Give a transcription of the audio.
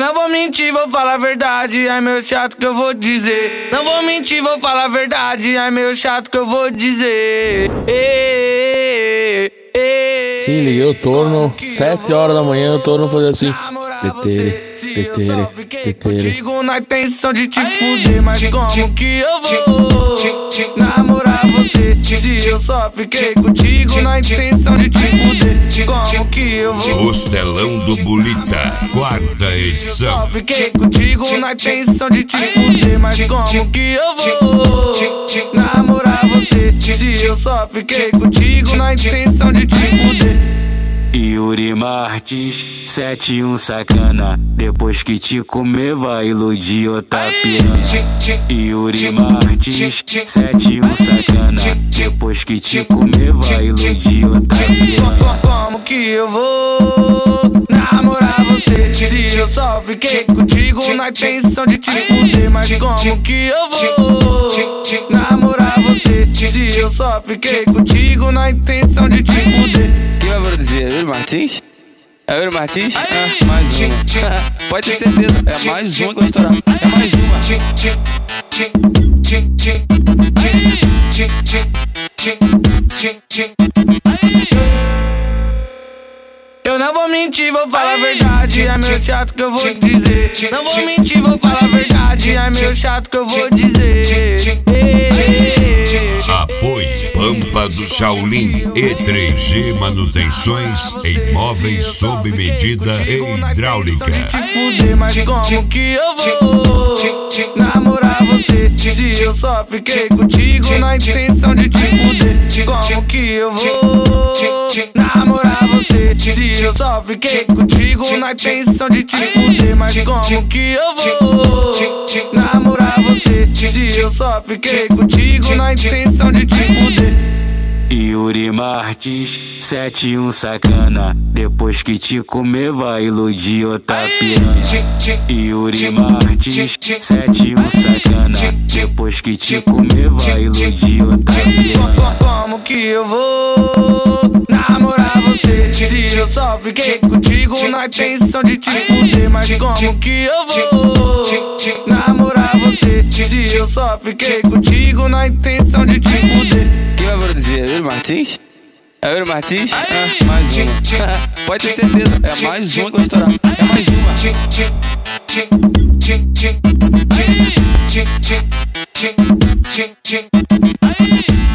não vou mentir, vou falar a verdade, é meu chato que eu vou dizer. Não vou mentir, vou falar a verdade, é meu chato que eu vou dizer. Sim, liguei o torno, 7 horas da manhã, o torno fazia assim. Tetere, tetere, tetere. Contigo na intenção de te fuder, mas como que eu vou namorar você? Se eu só fiquei contigo na intenção de te fuder, como que eu vou? Costelão do Bulita, quarta edição. Só fiquei contigo na intenção de te fuder, mas como que eu vou namorar você? Se eu só fiquei contigo na intenção de te fuder. Yuri Martins, 71 sacana. Depois que te comer vai iludir outra piranha. Yuri Martins, 71 sacana. Depois que te comer vai iludir outra piranha. Como que eu vou namorar você? Se eu só fiquei contigo na intenção de te fuder, mas como que eu vou namorar você? Se eu só fiquei contigo na intenção de te fuder. Quem vai produzir? É o Yuri Martins? É o Yuri Martins? Ah, mais uma. Pode ter certeza, é mais uma que vai estourar. É mais uma. Eu não vou mentir, vou falar a verdade, é meu chato que eu vou dizer. Não vou mentir, vou falar a verdade, é meu chato que eu vou dizer. Apoio Pampa do Shaolin, E3G Manutenções em móveis sob medida e hidráulica. Te fuder, mas como que eu vou namorar você? Se eu só fiquei contigo na intenção de te fuder, como que eu vou namorar você? Se eu só fiquei contigo na intenção de te fuder, mas como que eu vou namorar você? Se eu só fiquei contigo na intenção de te fuder. Yuri Martins, 71 sacana. Depois que te comer vai iludir outra piranha. Yuri Martins, 71 sacana. Depois que te comer vai iludir outra piranha. Como que eu vou namorar você? Se eu só fiquei contigo na intenção de te fuder, mas como que eu vou namorar você? Se eu só fiquei contigo na intenção de te fuder. Quem vai produzir? É o Yuri Martins? É o Yuri Martins? Ah, mais uma. Pode ter certeza, é mais uma que vai estourar. É mais uma.